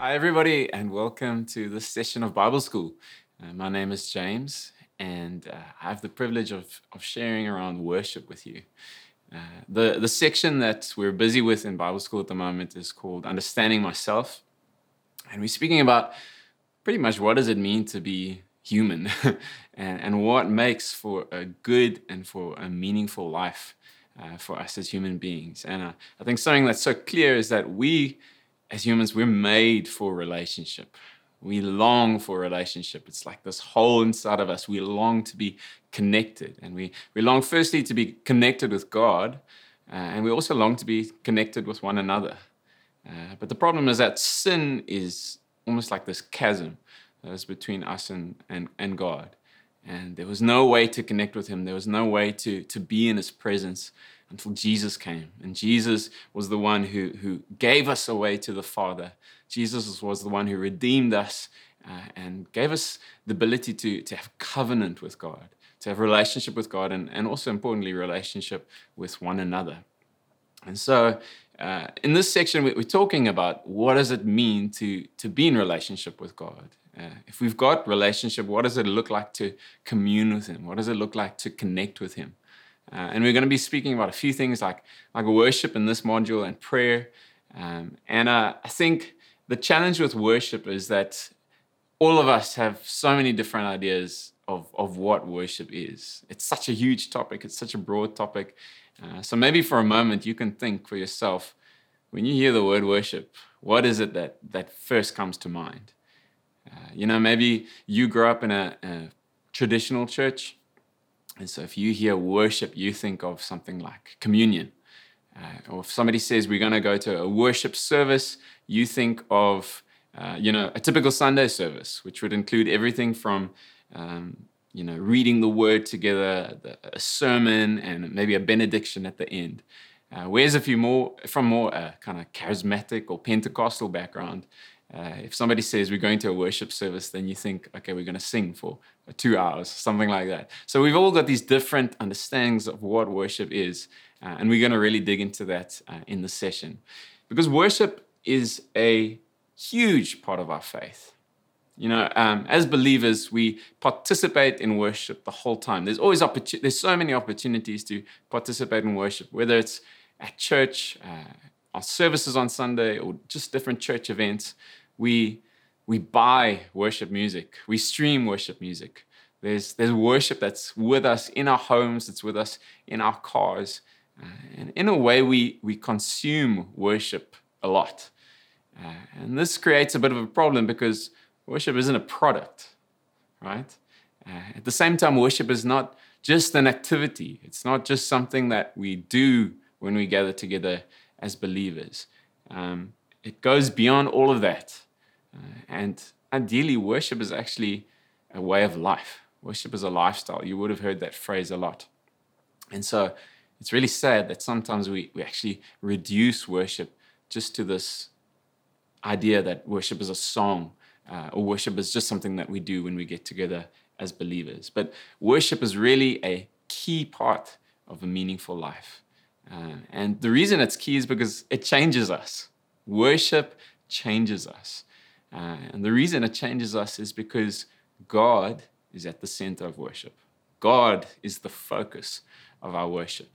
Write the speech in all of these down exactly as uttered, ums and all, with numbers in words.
Hi, everybody, and welcome to this session of Bible School. Uh, my name is James, and uh, I have the privilege of, of sharing around worship with you. Uh, the, the section that we're busy with in Bible School at the moment is called Understanding Myself. And we're speaking about pretty much what does it mean to be human and, and what makes for a good and for a meaningful life uh, for us as human beings. And uh, I think something that's so clear is that we as humans, we're made for relationship. We long for relationship. It's like this hole inside of us. We long to be connected. And we, we long firstly to be connected with God, uh, and we also long to be connected with one another. Uh, but the problem is that sin is almost like this chasm that's between us and, and, and God. And there was no way to connect with him. There was no way to, to be in his presence until Jesus came. And Jesus was the one who, who gave us away to the Father. Jesus was the one who redeemed us uh, and gave us the ability to, to have covenant with God, to have relationship with God, and, and also importantly, relationship with one another. And so uh, in this section, we're talking about what does it mean to, to be in relationship with God? Uh, if we've got relationship, what does it look like to commune with him? What does it look like to connect with him? Uh, and we're going to be speaking about a few things like, like worship in this module and prayer. Um, and uh, I think the challenge with worship is that all of us have so many different ideas of, of what worship is. It's such a huge topic. It's such a broad topic. Uh, so maybe for a moment you can think for yourself, when you hear the word worship, what is it that, that first comes to mind? Uh, you know, maybe you grew up in a, a traditional church. And so if you hear worship, you think of something like communion. Uh, or if somebody says we're going to go to a worship service, you think of, uh, you know, a typical Sunday service, which would include everything from, um, you know, reading the word together, the, a sermon, and maybe a benediction at the end. Uh, whereas if you're more from more uh, kind of charismatic or Pentecostal background, uh, if somebody says we're going to a worship service, then you think, okay, we're going to sing for two hours, something like that. So we've all got these different understandings of what worship is, uh, and we're going to really dig into that uh, in this session. Because worship is a huge part of our faith. You know, um, as believers, we participate in worship the whole time. There's always opportun- there's so many opportunities to participate in worship, whether it's at church, uh, our services on Sunday, or just different church events. We we buy worship music. We stream worship music. There's there's worship that's with us in our homes. It's with us in our cars, uh, and in a way, we we consume worship a lot, uh, and this creates a bit of a problem because worship isn't a product, right? Uh, at the same time, worship is not just an activity. It's not just something that we do when we gather together as believers. Um, it goes beyond all of that. Uh, and ideally, worship is actually a way of life. Worship is a lifestyle. You would have heard that phrase a lot. And so it's really sad that sometimes we, we actually reduce worship just to this idea that worship is a song, uh, or worship is just something that we do when we get together as believers. But worship is really a key part of a meaningful life. Uh, and the reason it's key is because it changes us. Worship changes us. Uh, and the reason it changes us is because God is at the center of worship. God is the focus of our worship.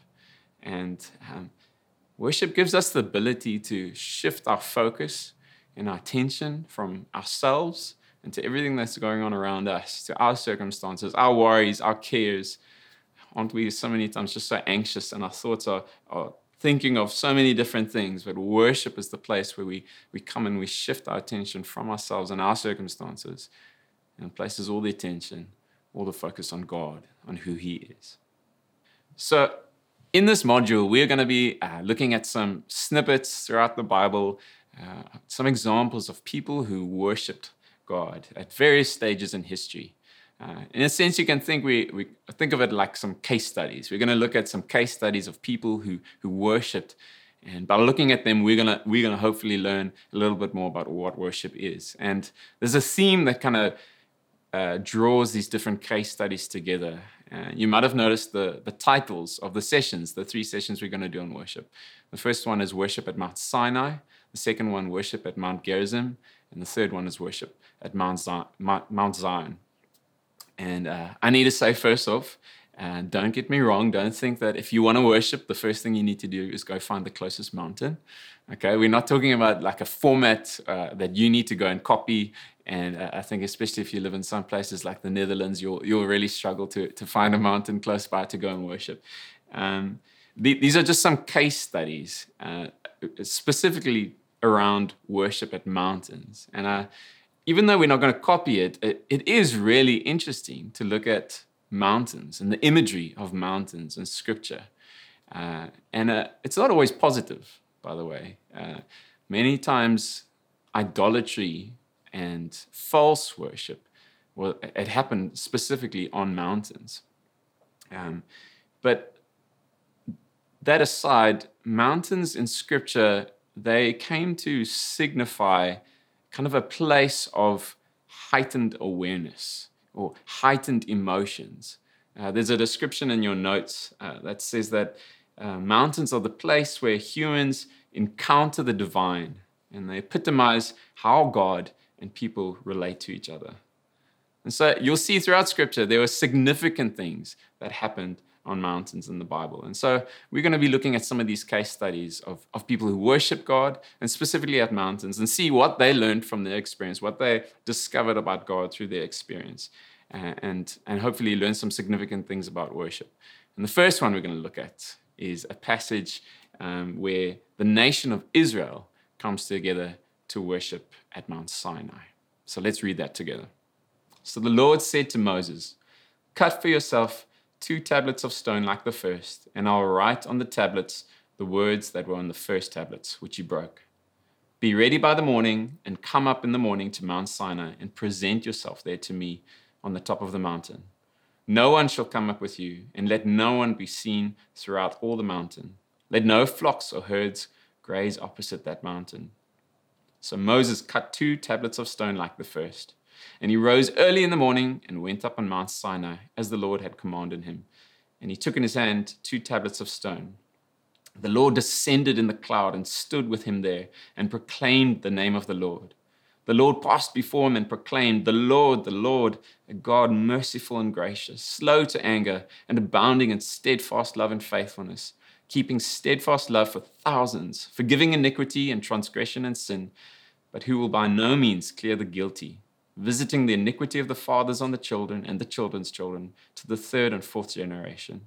And um, worship gives us the ability to shift our focus and our attention from ourselves and to everything that's going on around us, to our circumstances, our worries, our cares. Aren't we so many times just so anxious and our thoughts are, are thinking of so many different things? But worship is the place where we, we come and we shift our attention from ourselves and our circumstances and places all the attention, all the focus on God, on who he is. So in this module, we're going to be uh, looking at some snippets throughout the Bible, uh, some examples of people who worshipped God at various stages in history. Uh, in a sense, you can think we, we think of it like some case studies. We're going to look at some case studies of people who who worshipped, and by looking at them, we're gonna we're gonna hopefully learn a little bit more about what worship is. And there's a theme that kind of uh, draws these different case studies together. Uh, you might have noticed the the titles of the sessions, the three sessions we're going to do on worship. The first one is worship at Mount Sinai. The second one, worship at Mount Gerizim. And the third one is worship at Mount Zion. Mount Zion. And uh, I need to say, first off, uh, don't get me wrong. Don't think that if you want to worship, the first thing you need to do is go find the closest mountain. Okay, we're not talking about like a format uh, that you need to go and copy. And uh, I think especially if you live in some places like the Netherlands, you'll you'll really struggle to to find a mountain close by to go and worship. Um, the, these are just some case studies, uh, specifically around worship at mountains. And uh, even though we're not going to copy it, it, it is really interesting to look at mountains and the imagery of mountains in Scripture. Uh, and uh, it's not always positive, by the way. Uh, many times, idolatry and false worship, well, it happened specifically on mountains. Um, but that aside, mountains in Scripture, they came to signify kind of a place of heightened awareness or heightened emotions. Uh, there's a description in your notes uh, that says that uh, mountains are the place where humans encounter the divine, and they epitomize how God and people relate to each other. And so you'll see throughout Scripture, there were significant things that happened on mountains in the Bible. And so we're going to be looking at some of these case studies of, of people who worship God, and specifically at mountains, and see what they learned from their experience, what they discovered about God through their experience, uh, and, and hopefully learn some significant things about worship. And the first one we're going to look at is a passage um, where the nation of Israel comes together to worship at Mount Sinai. So let's read that together. So the Lord said to Moses, "Cut for yourself two tablets of stone like the first, and I will write on the tablets the words that were on the first tablets, which you broke. Be ready by the morning, and come up in the morning to Mount Sinai, and present yourself there to me on the top of the mountain. No one shall come up with you, and let no one be seen throughout all the mountain. Let no flocks or herds graze opposite that mountain." So Moses cut two tablets of stone like the first. And he rose early in the morning and went up on Mount Sinai, as the Lord had commanded him. And he took in his hand two tablets of stone. The Lord descended in the cloud and stood with him there and proclaimed the name of the Lord. The Lord passed before him and proclaimed, "The Lord, the Lord, a God merciful and gracious, slow to anger and abounding in steadfast love and faithfulness, keeping steadfast love for thousands, forgiving iniquity and transgression and sin, but who will by no means clear the guilty, visiting the iniquity of the fathers on the children and the children's children to the third and fourth generation."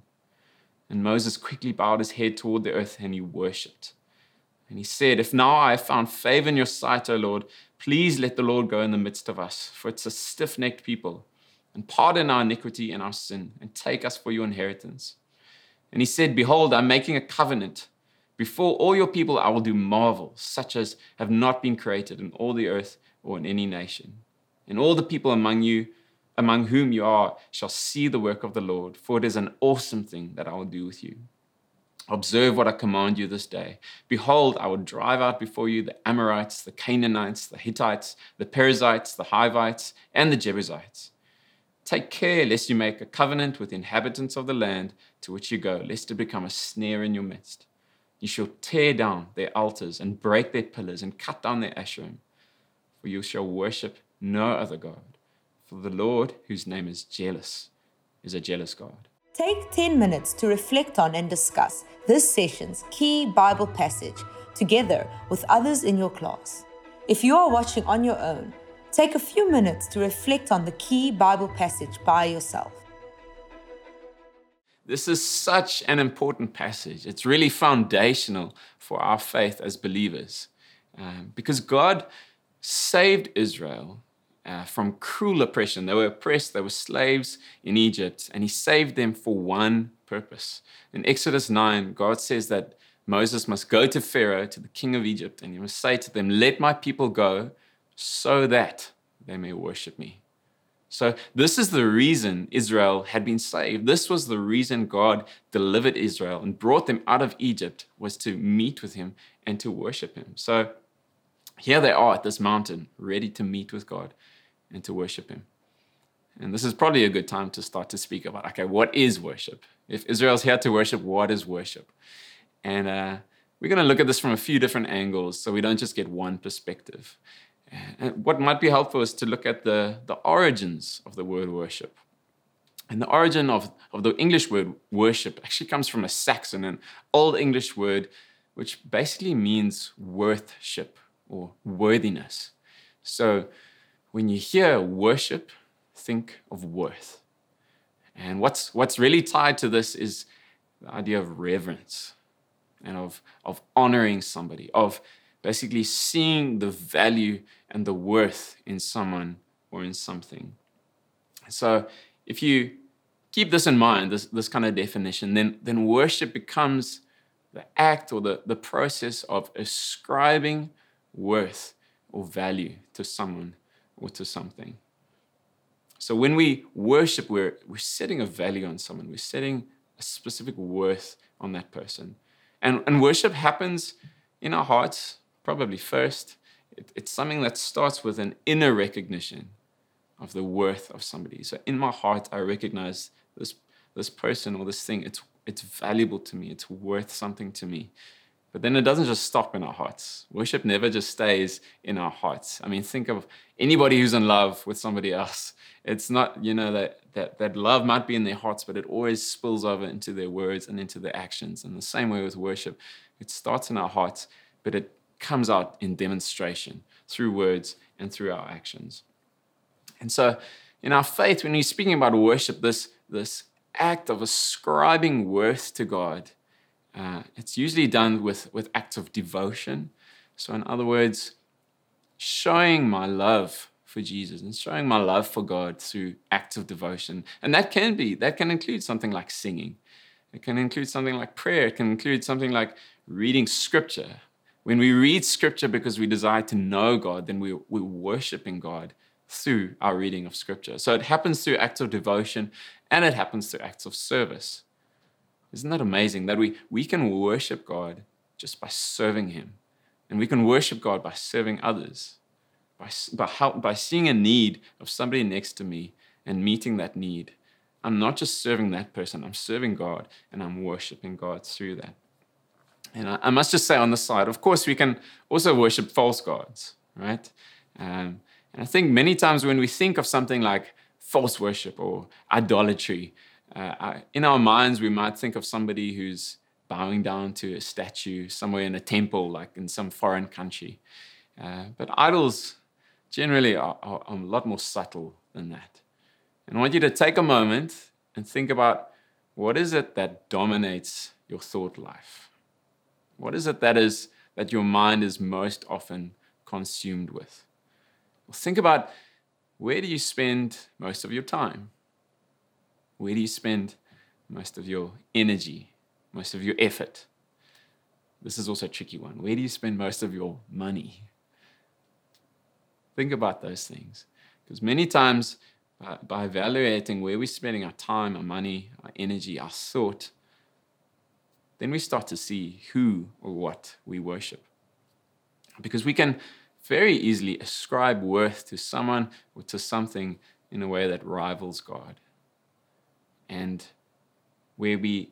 And Moses quickly bowed his head toward the earth and he worshipped. And he said, "If now I have found favor in your sight, O Lord, please let the Lord go in the midst of us, for it's a stiff-necked people, and pardon our iniquity and our sin, and take us for your inheritance." And he said, "Behold, I'm making a covenant. Before all your people I will do marvels, such as have not been created in all the earth or in any nation. And all the people among you, among whom you are, shall see the work of the Lord, for it is an awesome thing that I will do with you. Observe what I command you this day. Behold, I will drive out before you the Amorites, the Canaanites, the Hittites, the Perizzites, the Hivites, and the Jebusites. Take care lest you make a covenant with the inhabitants of the land to which you go, lest it become a snare in your midst. You shall tear down their altars and break their pillars and cut down their asherim, for you shall worship no other God. For the Lord, whose name is jealous, is a jealous God." Take ten minutes to reflect on and discuss this session's key Bible passage together with others in your class. If you are watching on your own, take a few minutes to reflect on the key Bible passage by yourself. This is such an important passage. It's really foundational for our faith as believers, um, because God saved Israel uh, from cruel oppression. They were oppressed, they were slaves in Egypt, and he saved them for one purpose. In Exodus nine, God says that Moses must go to Pharaoh, to the king of Egypt, and he must say to them, "Let my people go so that they may worship me." So this is the reason Israel had been saved. This was the reason God delivered Israel and brought them out of Egypt, was to meet with him and to worship him. So here they are at this mountain, ready to meet with God and to worship him. And this is probably a good time to start to speak about, okay, what is worship? If Israel's here to worship, what is worship? And uh, we're going to look at this from a few different angles so we don't just get one perspective. And what might be helpful is to look at the, the origins of the word worship. And the origin of, of the English word worship actually comes from a Saxon, an Old English word, which basically means worthship or worthiness. So when you hear worship, think of worth. And what's, what's really tied to this is the idea of reverence and of, of honoring somebody, of basically seeing the value and the worth in someone or in something. So if you keep this in mind, this, this kind of definition, then, then worship becomes the act or the, the process of ascribing worth or value to someone or to something. So when we worship, we're, we're setting a value on someone. We're setting a specific worth on that person. And, and worship happens in our hearts, probably first. It, it's something that starts with an inner recognition of the worth of somebody. So in my heart, I recognize this, this person or this thing, it's, it's valuable to me. It's worth something to me. But then it doesn't just stop in our hearts. Worship never just stays in our hearts. I mean, think of anybody who's in love with somebody else. It's not, you know, that, that, that love might be in their hearts, but it always spills over into their words and into their actions. And the same way with worship, it starts in our hearts, but it comes out in demonstration through words and through our actions. And so in our faith, when we're speaking about worship, this, this act of ascribing worth to God, uh, it's usually done with, with acts of devotion. So in other words, showing my love for Jesus and showing my love for God through acts of devotion. And that can be, that can include something like singing. It can include something like prayer. It can include something like reading scripture. When we read scripture because we desire to know God, then we, we're worshiping God through our reading of scripture. So it happens through acts of devotion and it happens through acts of service. Isn't that amazing that we, we can worship God just by serving him? And we can worship God by serving others, by, by, help, by seeing a need of somebody next to me and meeting that need. I'm not just serving that person, I'm serving God and I'm worshiping God through that. And I, I must just say on the side, of course, we can also worship false gods, right? Um, and I think many times when we think of something like false worship or idolatry, uh, I, in our minds, we might think of somebody who's bowing down to a statue somewhere in a temple, like in some foreign country. Uh, but idols generally are, are, are a lot more subtle than that. And I want you to take a moment and think about what is it that dominates your thought life? What is it that is that your mind is most often consumed with? Well, think about, where do you spend most of your time? Where do you spend most of your energy, most of your effort? This is also a tricky one. Where do you spend most of your money? Think about those things. Because many times, by, by evaluating where we're spending our time, our money, our energy, our thought, then we start to see who or what we worship. Because we can very easily ascribe worth to someone or to something in a way that rivals God. And where we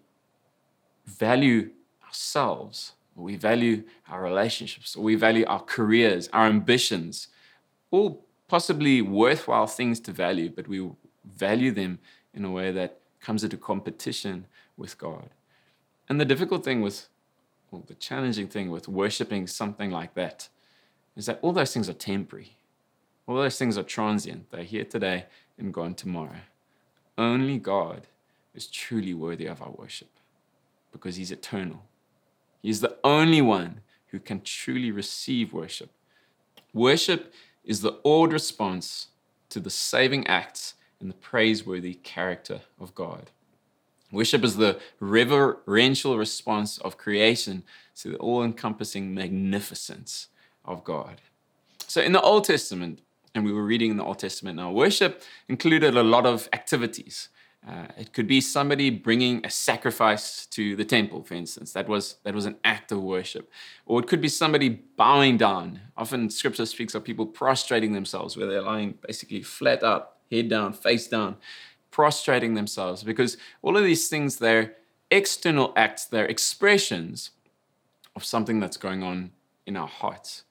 value ourselves, or we value our relationships, or we value our careers, our ambitions, all possibly worthwhile things to value, but we value them in a way that comes into competition with God. And the difficult thing with, well, the challenging thing with worshiping something like that is that all those things are temporary. All those things are transient. They're here today and gone tomorrow. Only God is truly worthy of our worship because he's eternal. He's the only one who can truly receive worship. Worship is the awed response to the saving acts and the praiseworthy character of God. Worship is the reverential response of creation to the all-encompassing magnificence of God. So in the Old Testament, and we were reading in the Old Testament now, worship included a lot of activities. Uh, it could be somebody bringing a sacrifice to the temple, for instance. That was, that was an act of worship. Or it could be somebody bowing down. Often scripture speaks of people prostrating themselves, where they're lying basically flat out, head down, face down, prostrating themselves. Because all of these things, they're external acts, they're expressions of something that's going on in our hearts.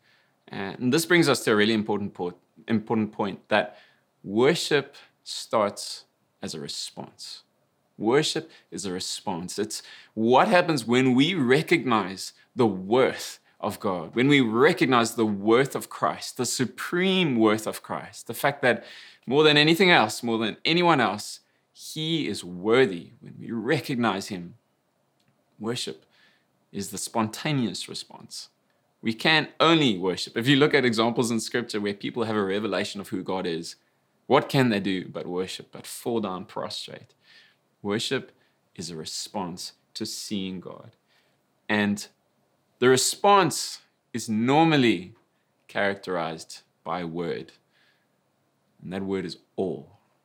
And this brings us to a really important point, important point that worship starts as a response. Worship is a response. It's what happens when we recognize the worth of God, when we recognize the worth of Christ, the supreme worth of Christ, the fact that more than anything else, more than anyone else, He is worthy. When we recognize Him, worship is the spontaneous response. We can only worship. If you look at examples in Scripture where people have a revelation of who God is, what can they do but worship, but fall down prostrate? Worship is a response to seeing God. And the response is normally characterized by a word. And that word is awe.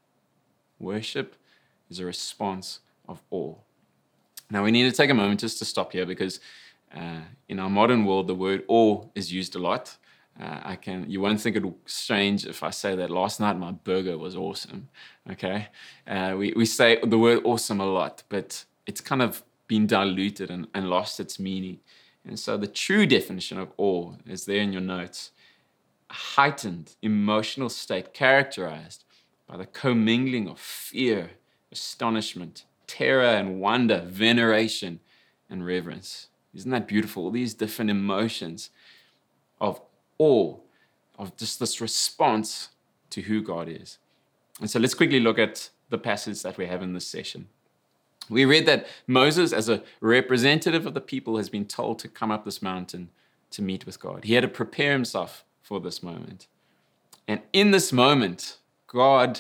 Worship is a response of awe. Now we need to take a moment just to stop here because uh, in our modern world, the word awe is used a lot. Uh, I can. You won't think it's strange if I say that last night my burger was awesome. Okay, uh, we we say the word awesome a lot, but it's kind of been diluted and, and lost its meaning. And so the true definition of awe is there in your notes: a heightened emotional state characterized by the commingling of fear, astonishment, terror and wonder, veneration and reverence. Isn't that beautiful? These different emotions of awe, of just this response to who God is. And so let's quickly look at the passage that we have in this session. We read that Moses, as a representative of the people, has been told to come up this mountain to meet with God. He had to prepare himself for this moment. And in this moment, God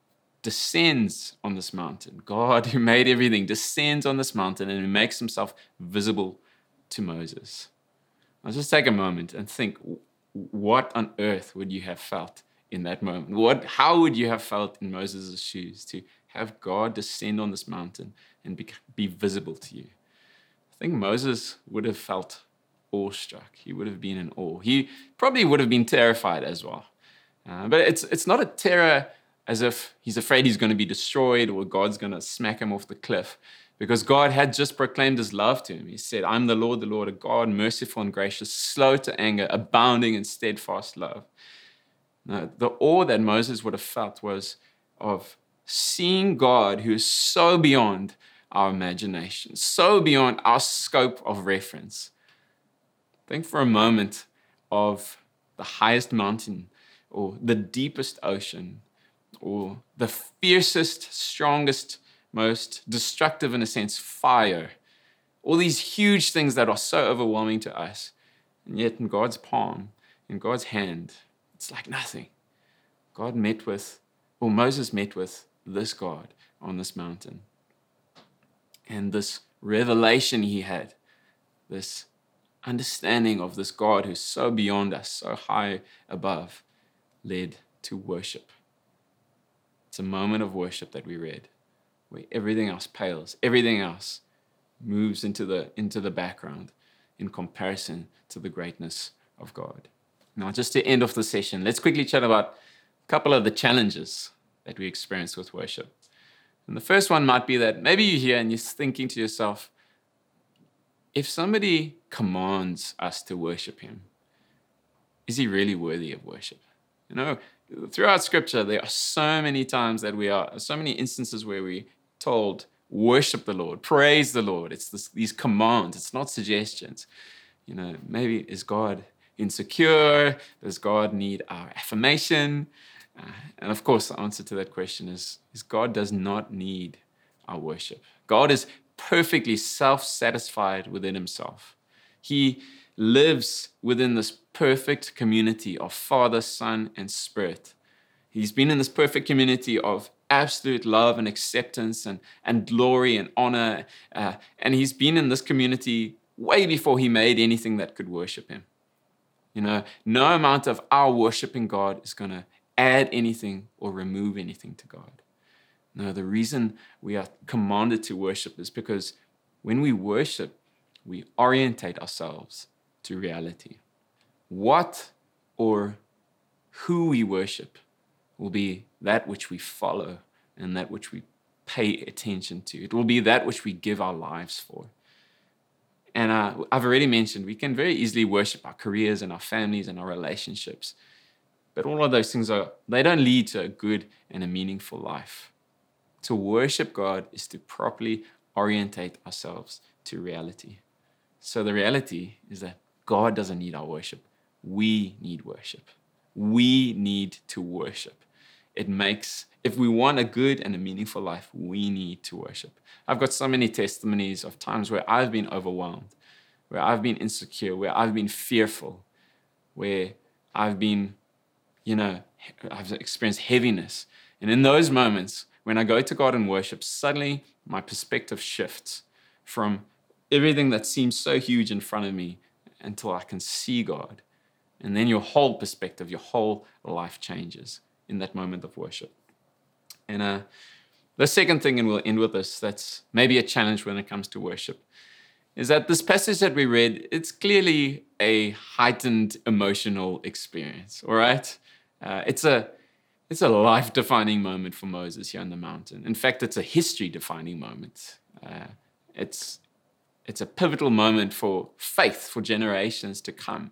descends on this mountain. God, who made everything, descends on this mountain and makes himself visible to Moses. Now just take a moment and think, what on earth would you have felt in that moment? What, how would you have felt in Moses' shoes to have God descend on this mountain and be, be visible to you? I think Moses would have felt awestruck. He would have been in awe. He probably would have been terrified as well. Uh, but it's it's not a terror as if he's afraid he's going to be destroyed or God's going to smack him off the cliff, because God had just proclaimed his love to him. He said, I'm the Lord, the Lord, a God, merciful and gracious, slow to anger, abounding in steadfast love. Now, the awe that Moses would have felt was of seeing God who is so beyond our imagination, so beyond our scope of reference. Think for a moment of the highest mountain or the deepest ocean or the fiercest, strongest, most destructive, in a sense, fire. All these huge things that are so overwhelming to us. And yet in God's palm, in God's hand, it's like nothing. God met with, or Moses met with this God on this mountain. And this revelation he had, this understanding of this God who's so beyond us, so high above, led to worship. It's a moment of worship that we read, where everything else pales, everything else moves into the, into the background in comparison to the greatness of God. Now, just to end off the session, let's quickly chat about a couple of the challenges that we experience with worship. And the first one might be that maybe you're here and you're thinking to yourself, if somebody commands us to worship him, is he really worthy of worship? You know, throughout Scripture, there are so many times that we are, so many instances where we're told, worship the Lord, praise the Lord. It's this, these commands, it's not suggestions. You know, maybe is God insecure? Does God need our affirmation? Uh, and of course, the answer to that question is, is God does not need our worship. God is perfectly self-satisfied within himself. He lives within this perfect community of Father, Son, and Spirit. He's been in this perfect community of absolute love and acceptance and, and glory and honor. Uh, and he's been in this community way before he made anything that could worship him. You know, no amount of our worshiping God is going to add anything or remove anything to God. No, the reason we are commanded to worship is because when we worship, we orientate ourselves to reality. What or who we worship will be that which we follow and that which we pay attention to. It will be that which we give our lives for. And uh, I've already mentioned we can very easily worship our careers and our families and our relationships. But all of those things are, they don't lead to a good and a meaningful life. To worship God is to properly orientate ourselves to reality. So the reality is that God doesn't need our worship. We need worship. We need to worship. It makes, if we want a good and a meaningful life, we need to worship. I've got so many testimonies of times where I've been overwhelmed, where I've been insecure, where I've been fearful, where I've been, you know, I've experienced heaviness. And in those moments, when I go to God and worship, suddenly my perspective shifts from everything that seems so huge in front of me until I can see God. And then your whole perspective, your whole life changes in that moment of worship. And uh, the second thing, and we'll end with this, that's maybe a challenge when it comes to worship, is that this passage that we read, it's clearly a heightened emotional experience, all right? Uh, it's a it's a life-defining moment for Moses here on the mountain. In fact, it's a history-defining moment. Uh, it's it's a pivotal moment for faith for generations to come.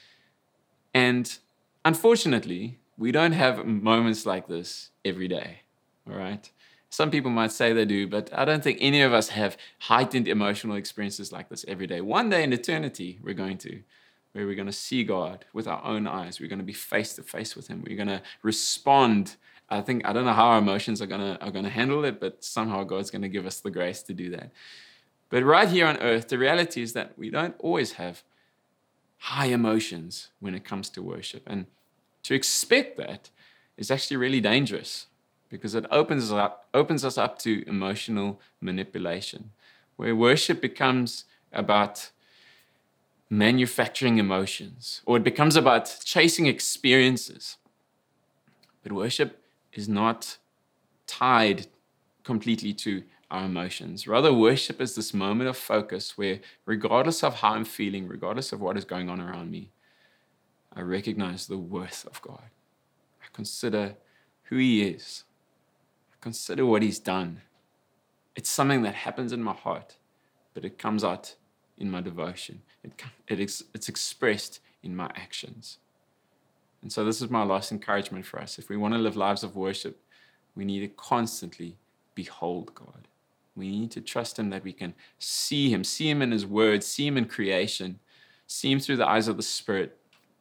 And unfortunately, we don't have moments like this every day, all right? Some people might say they do, but I don't think any of us have heightened emotional experiences like this every day. One day in eternity, we're going to, where we're going to see God with our own eyes. We're going to be face to face with him. We're going to respond. I think, I don't know how our emotions are going to, are going to handle it, but somehow God's going to give us the grace to do that. But right here on earth, the reality is that we don't always have high emotions when it comes to worship. And to expect that is actually really dangerous, because it opens us up, opens us up to emotional manipulation, where worship becomes about manufacturing emotions, or it becomes about chasing experiences. But worship is not tied completely to our emotions. Rather, worship is this moment of focus where, regardless of how I'm feeling, regardless of what is going on around me, I recognize the worth of God. I consider who he is. I consider what he's done. It's something that happens in my heart, but it comes out in my devotion. It, it is, it's expressed in my actions. And so this is my last encouragement for us. If we want to live lives of worship, we need to constantly behold God. We need to trust him that we can see him, see him in his word, see him in creation, see him through the eyes of the Spirit.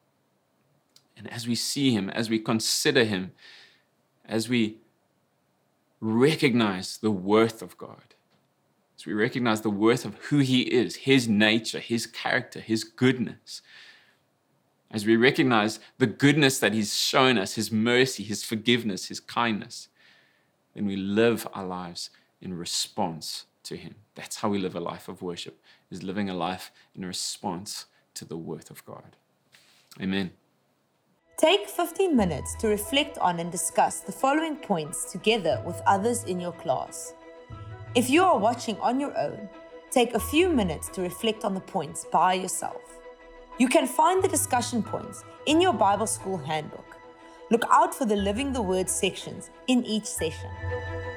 And as we see him, as we consider him, as we recognize the worth of God, as we recognize the worth of who he is, his nature, his character, his goodness, as we recognize the goodness that he's shown us, his mercy, his forgiveness, his kindness, then we live our lives in response to him. That's how we live a life of worship, is living a life in response to the worth of God. Amen. Take fifteen minutes to reflect on and discuss the following points together with others in your class. If you are watching on your own, take a few minutes to reflect on the points by yourself. You can find the discussion points in your Bible School handbook. Look out for the Living the Word sections in each session.